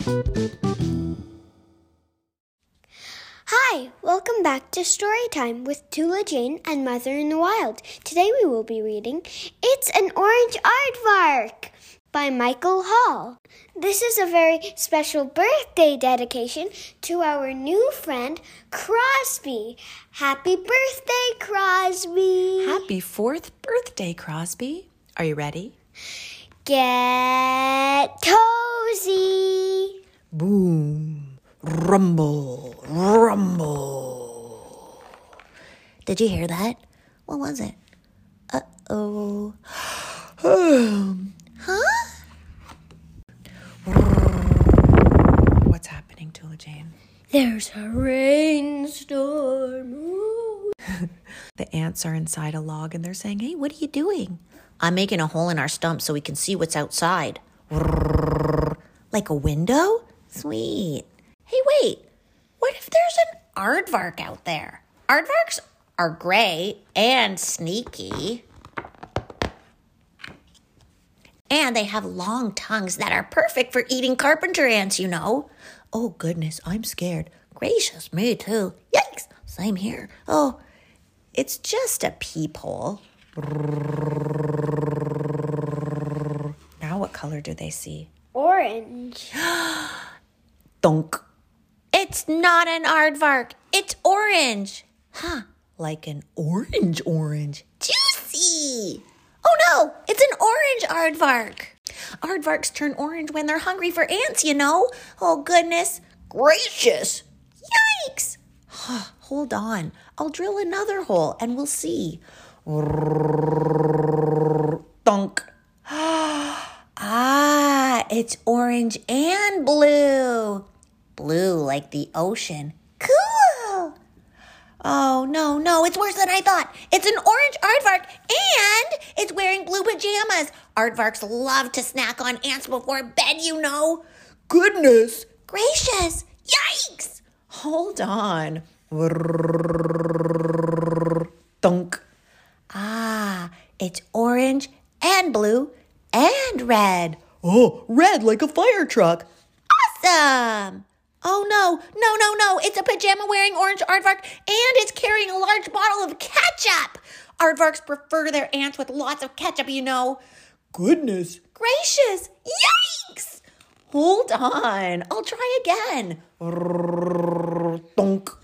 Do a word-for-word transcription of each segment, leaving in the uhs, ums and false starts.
Hi, welcome back to Storytime with Tula Jane and Mother in the Wild. Today we will be reading It's an Orange Aardvark by Michael Hall. This is a very special birthday dedication to our new friend, Crosby. Happy birthday, Crosby! Happy fourth birthday, Crosby. Are you ready? Get cozy! Boom. Rumble, rumble. Did you hear that? What was it? Uh-oh. Huh? What's happening, Tula Jane? There's a rainstorm. Ooh. The ants are inside a log and they're saying, hey, what are you doing? I'm making a hole in our stump so we can see what's outside. Like a window? Sweet. Hey, wait. What if there's an aardvark out there? Aardvarks are gray and sneaky. And they have long tongues that are perfect for eating carpenter ants, you know. Oh, goodness, I'm scared. Gracious, me too. Yikes, same here. Oh, it's just a peephole. Now what color do they see? Orange. Thunk. It's not an aardvark. It's orange. Huh, like an orange orange. Juicy. Oh no, it's an orange aardvark. Aardvarks turn orange when they're hungry for ants, you know. Oh goodness gracious. Yikes. Hold on. I'll drill another hole and we'll see. Thunk. Ah, it's orange and blue. Blue like the ocean. Cool. Oh, no, no, it's worse than I thought. It's an orange aardvark and it's wearing blue pajamas. Aardvarks love to snack on ants before bed, you know. Goodness Gracious. Yikes. Hold on. Thunk. Ah, it's orange and blue and red. Oh, red like a fire truck. Awesome. Oh, no, no, no, no. It's a pajama-wearing orange aardvark, and it's carrying a large bottle of ketchup. Aardvarks prefer their ants with lots of ketchup, you know. Goodness Gracious. Yikes. Hold on. I'll try again. Thunk.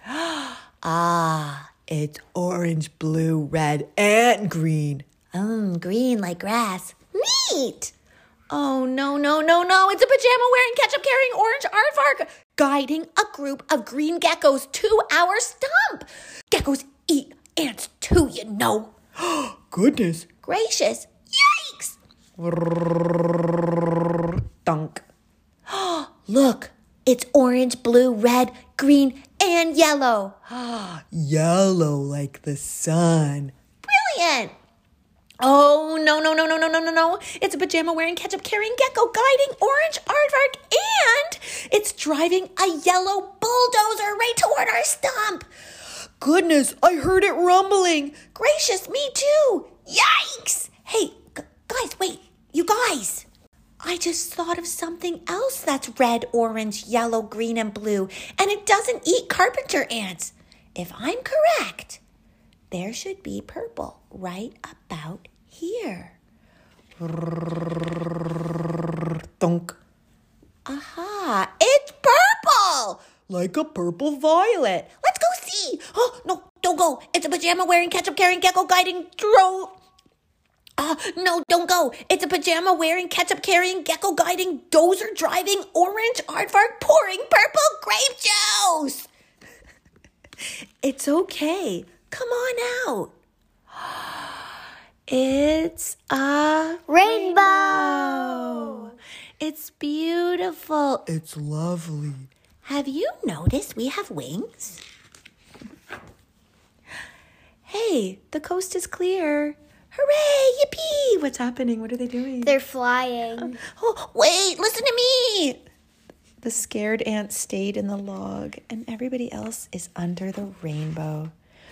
Ah, It's orange, blue, red, and green. um, green like grass. Neat. Oh, no, no, no, no. It's a pajama-wearing, ketchup-carrying orange aardvark guiding a group of green geckos to our stump. Geckos eat ants too, you know. Goodness. Gracious. Yikes. Thunk. Look, it's orange, blue, red, green, and yellow. Yellow like the sun. Brilliant. Oh, no, no, no, no, no, no, no, no. It's a pajama-wearing, ketchup-carrying gecko guiding orange aardvark, and it's driving a yellow bulldozer right toward our stump. Goodness, I heard it rumbling. Gracious, me too. Yikes. Hey, g- guys, wait. You guys. I just thought of something else that's red, orange, yellow, green, and blue, and it doesn't eat carpenter ants. If I'm correct, there should be purple right about here. Thunk. Aha, it's purple! Like a purple violet. Let's go see. Oh, no, don't go. It's a pajama-wearing, ketchup-carrying gecko guiding drone. Ah, uh, no, don't go. It's a pajama-wearing, ketchup-carrying gecko guiding dozer driving orange aardvark pouring purple grape juice. It's okay. Come on out. It's a Rainbow. rainbow. It's beautiful. It's lovely. Have you noticed we have wings? Hey, the coast is clear. Hooray, yippee. What's happening? What are they doing? They're flying. Oh, wait, listen to me. The scared ant stayed in the log, and everybody else is under the rainbow.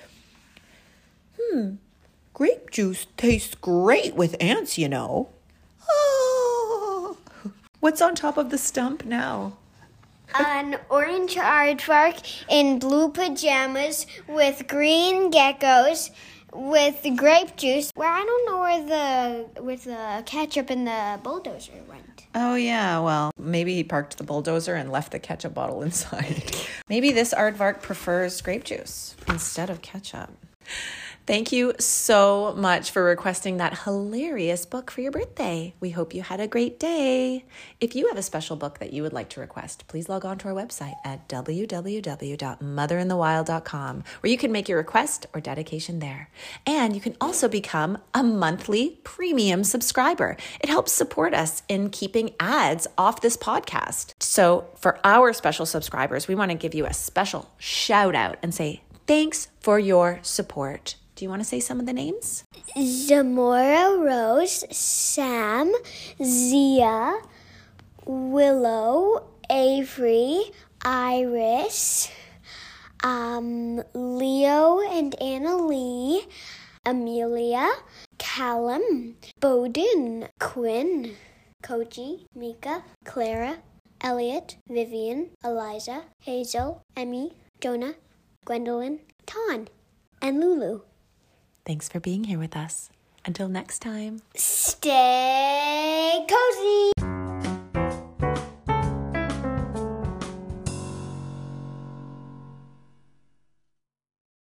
Hmm, grape juice tastes great with ants, you know. Oh, What's on top of the stump now? An orange aardvark in blue pajamas with green geckos with the grape juice. Where I don't know where the with the ketchup and the bulldozer went. Oh, yeah. Well, maybe he parked the bulldozer and left the ketchup bottle inside. Maybe this aardvark prefers grape juice instead of ketchup. Thank you so much for requesting that hilarious book for your birthday. We hope you had a great day. If you have a special book that you would like to request, please log on to our website at w w w dot mother in the wild dot com, where you can make your request or dedication there. And you can also become a monthly premium subscriber. It helps support us in keeping ads off this podcast. So for our special subscribers, we want to give you a special shout out and say thanks for your support. Do you want to say some of the names? Zamora Rose, Sam, Zia, Willow, Avery, Iris, um, Leo and Anna Lee, Amelia, Callum, Bowden, Quinn, Koji, Mika, Clara, Elliot, Vivian, Eliza, Hazel, Emmy, Jonah, Gwendolyn, Ton, and Lulu. Thanks for being here with us. Until next time. Stay